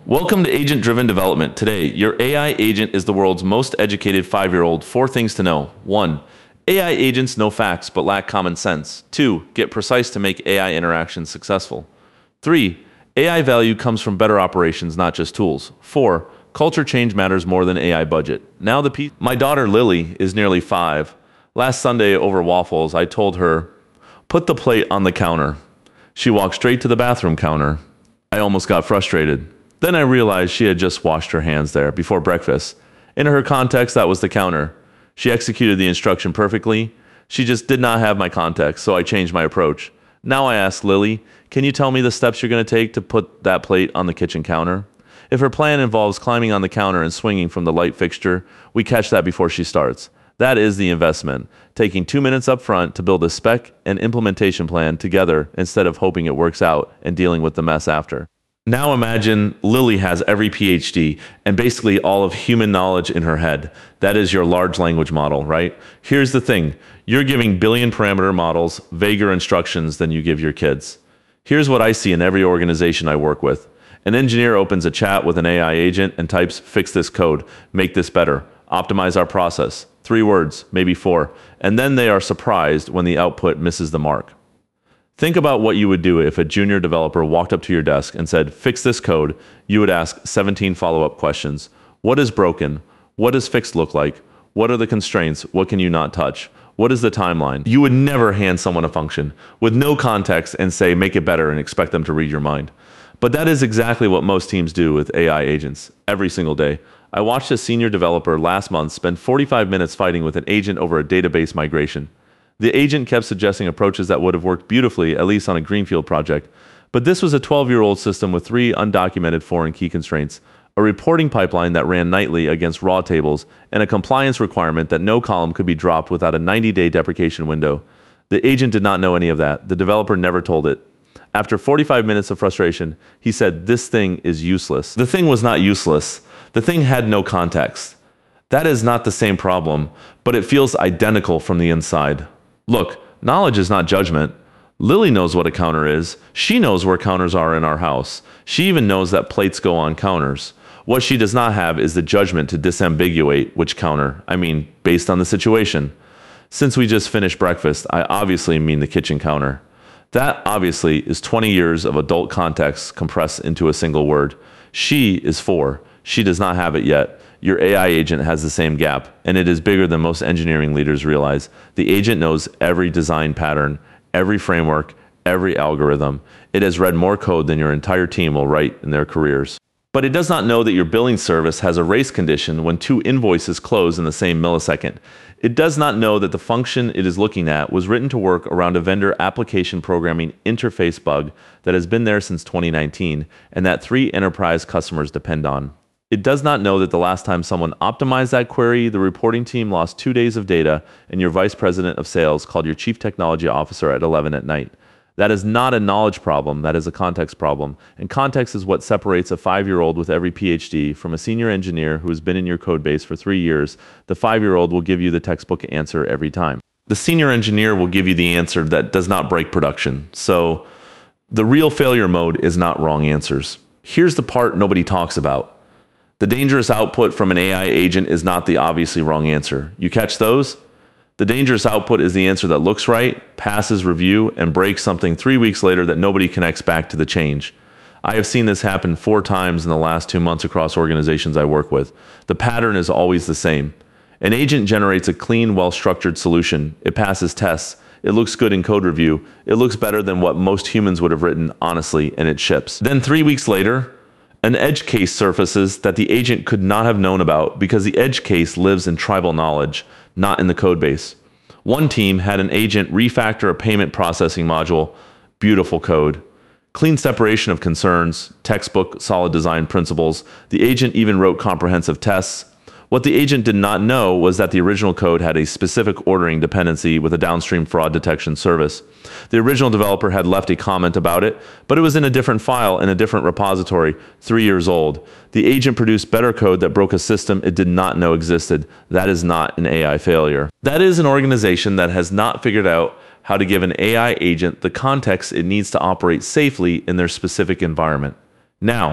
Welcome to Agent Driven Development. Today, your AI agent is the world's most educated 5-year-old. 4 things to know. 1. AI agents know facts but lack common sense. 2. Get precise to make AI interactions successful. 3. AI value comes from better operations, not just tools. 4. Culture change matters more than AI budget. Now the piece. My daughter Lily is nearly 5. Last Sunday over waffles, I told her, "Put the plate on the counter." She walked straight to the bathroom counter. I almost got frustrated. Then I realized she had just washed her hands there before breakfast. In her context, that was the counter. She executed the instruction perfectly. She just did not have my context, so I changed my approach. Now I ask Lily, "Can you tell me the steps you're going to take to put that plate on the kitchen counter?" If her plan involves climbing on the counter and swinging from the light fixture, we catch that before she starts. That is the investment, taking 2 minutes up front to build a spec and implementation plan together instead of hoping it works out and dealing with the mess after. Now imagine Lily has every PhD and basically all of human knowledge in her head. That is your large language model, right? Here's the thing. You're giving billion parameter models vaguer instructions than you give your kids. Here's what I see in every organization I work with. An engineer opens a chat with an AI agent and types, "Fix this code, make this better, optimize our process." 3 words, maybe 4. And then they are surprised when the output misses the mark. Think about what you would do if a junior developer walked up to your desk and said, "Fix this code." You would ask 17 follow-up questions. What is broken? What does fixed look like? What are the constraints? What can you not touch? What is the timeline? You would never hand someone a function with no context and say, "Make it better," and expect them to read your mind. But that is exactly what most teams do with AI agents every single day. I watched a senior developer last month spend 45 minutes fighting with an agent over a database migration. The agent kept suggesting approaches that would have worked beautifully, at least on a greenfield project. But this was a 12-year-old system with 3 undocumented foreign key constraints, a reporting pipeline that ran nightly against raw tables, and a compliance requirement that no column could be dropped without a 90-day deprecation window. The agent did not know any of that. The developer never told it. After 45 minutes of frustration, he said, "This thing is useless." The thing was not useless. The thing had no context. That is not the same problem, but it feels identical from the inside. Look, knowledge is not judgment. Lily knows what a counter is. She knows where counters are in our house. She even knows that plates go on counters. What she does not have is the judgment to disambiguate which counter. Based on the situation. Since we just finished breakfast, I obviously mean the kitchen counter. That obviously is 20 years of adult context compressed into a single word. She is 4. She does not have it yet. Your AI agent has the same gap, and it is bigger than most engineering leaders realize. The agent knows every design pattern, every framework, every algorithm. It has read more code than your entire team will write in their careers. But it does not know that your billing service has a race condition when 2 invoices close in the same millisecond. It does not know that the function it is looking at was written to work around a vendor application programming interface bug that has been there since 2019 and that 3 enterprise customers depend on. It does not know that the last time someone optimized that query, the reporting team lost 2 days of data and your vice president of sales called your chief technology officer at 11 at night. That is not a knowledge problem, that is a context problem. And context is what separates a 5-year-old with every PhD from a senior engineer who has been in your code base for 3 years. The 5-year-old will give you the textbook answer every time. The senior engineer will give you the answer that does not break production. So the real failure mode is not wrong answers. Here's the part nobody talks about. The dangerous output from an AI agent is not the obviously wrong answer. You catch those? The dangerous output is the answer that looks right, passes review, and breaks something 3 weeks later that nobody connects back to the change. I have seen this happen 4 times in the last 2 months across organizations I work with. The pattern is always the same. An agent generates a clean, well-structured solution. It passes tests. It looks good in code review. It looks better than what most humans would have written, honestly, and it ships. Then 3 weeks later, an edge case surfaces that the agent could not have known about because the edge case lives in tribal knowledge, not in the code base. One team had an agent refactor a payment processing module. Beautiful code. Clean separation of concerns, textbook, solid design principles. The agent even wrote comprehensive tests. What the agent did not know was that the original code had a specific ordering dependency with a downstream fraud detection service. The original developer had left a comment about it, but it was in a different file in a different repository, 3 years old. The agent produced better code that broke a system it did not know existed. That is not an AI failure. That is an organization that has not figured out how to give an AI agent the context it needs to operate safely in their specific environment. Now,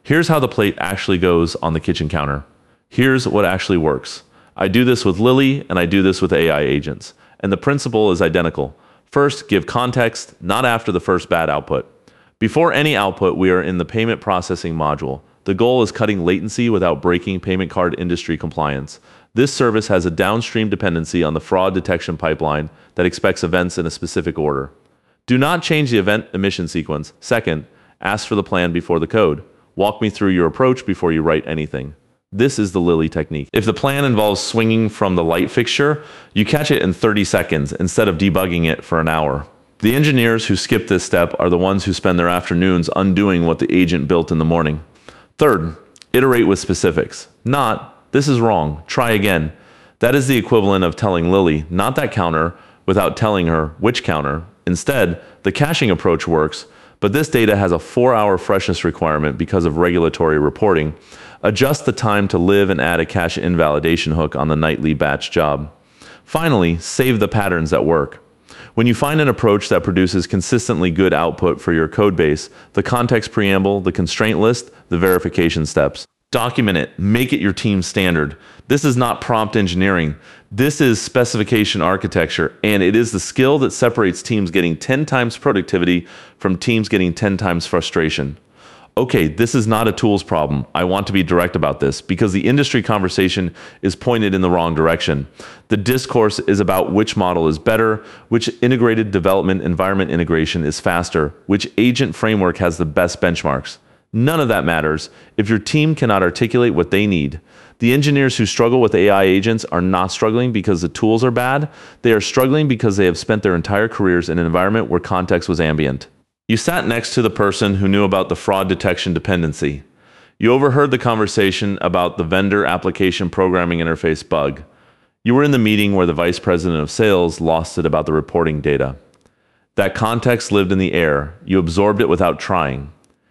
Here's how the plate actually goes on the kitchen counter. Here's what actually works. I do this with Lily, and I do this with AI agents. And the principle is identical. First, give context, not after the first bad output. Before any output, we are in the payment processing module. The goal is cutting latency without breaking payment card industry compliance. This service has a downstream dependency on the fraud detection pipeline that expects events in a specific order. Do not change the event emission sequence. Second, ask for the plan before the code. Walk me through your approach before you write anything. This is the Lily technique. If the plan involves swinging from the light fixture, you catch it in 30 seconds instead of debugging it for an hour. The engineers who skip this step are the ones who spend their afternoons undoing what the agent built in the morning. Third, iterate with specifics. Not, this is wrong, try again. That is the equivalent of telling Lily, not that counter, without telling her which counter. Instead, the caching approach works, but this data has a 4-hour freshness requirement because of regulatory reporting. Adjust the time to live and add a cache invalidation hook on the nightly batch job. Finally, save the patterns that work. When you find an approach that produces consistently good output for your code base, the context preamble, the constraint list, the verification steps. Document it, make it your team's standard. This is not prompt engineering. This is specification architecture, and it is the skill that separates teams getting 10 times productivity from teams getting 10 times frustration. Okay, this is not a tools problem. I want to be direct about this because the industry conversation is pointed in the wrong direction. The discourse is about which model is better, which integrated development environment integration is faster, which agent framework has the best benchmarks. None of that matters if your team cannot articulate what they need. The engineers who struggle with AI agents are not struggling because the tools are bad. They are struggling because they have spent their entire careers in an environment where context was ambient. You sat next to the person who knew about the fraud detection dependency. You overheard the conversation about the vendor application programming interface bug. You were in the meeting where the vice president of sales lost it about the reporting data. That context lived in the air. You absorbed it without trying.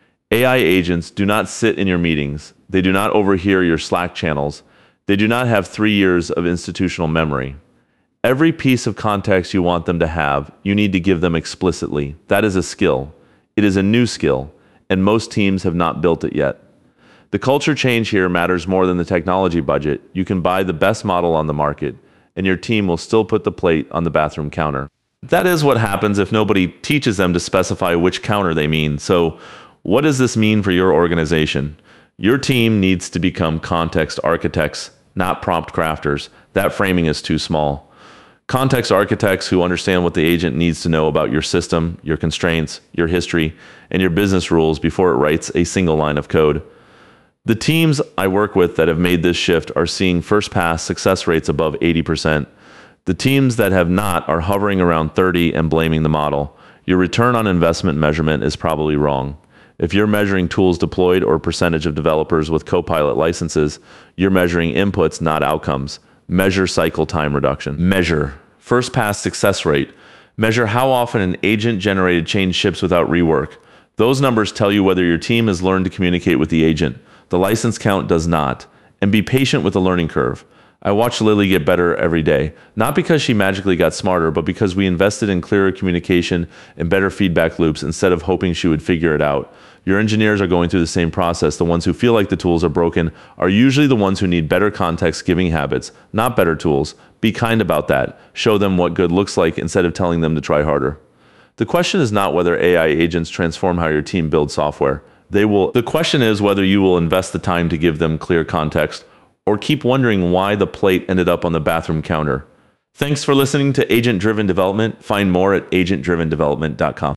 AI agents do not sit in your meetings. They do not overhear your Slack channels. They do not have 3 years of institutional memory. Every piece of context you want them to have, you need to give them explicitly. That is a skill. It is a new skill, and most teams have not built it yet. The culture change here matters more than the technology budget. You can buy the best model on the market, and your team will still put the plate on the bathroom counter. That is what happens if nobody teaches them to specify which counter they mean. So, what does this mean for your organization? Your team needs to become context architects, not prompt crafters. That framing is too small. Context architects who understand what the agent needs to know about your system, your constraints, your history, and your business rules before it writes a single line of code. The teams I work with that have made this shift are seeing first pass success rates above 80%. The teams that have not are hovering around 30 and blaming the model. Your return on investment measurement is probably wrong. If you're measuring tools deployed or percentage of developers with Copilot licenses, you're measuring inputs, not outcomes. Measure cycle time reduction. Measure first pass success rate. Measure how often an agent-generated change ships without rework. Those numbers tell you whether your team has learned to communicate with the agent. The license count does not. And be patient with the learning curve. I watch Lily get better every day, not because she magically got smarter, but because we invested in clearer communication and better feedback loops instead of hoping she would figure it out. Your engineers are going through the same process. The ones who feel like the tools are broken are usually the ones who need better context-giving habits, not better tools. Be kind about that. Show them what good looks like instead of telling them to try harder. The question is not whether AI agents transform how your team builds software. They will. The question is whether you will invest the time to give them clear context or keep wondering why the plate ended up on the bathroom counter. Thanks for listening to Agent Driven Development. Find more at agentdrivendevelopment.com.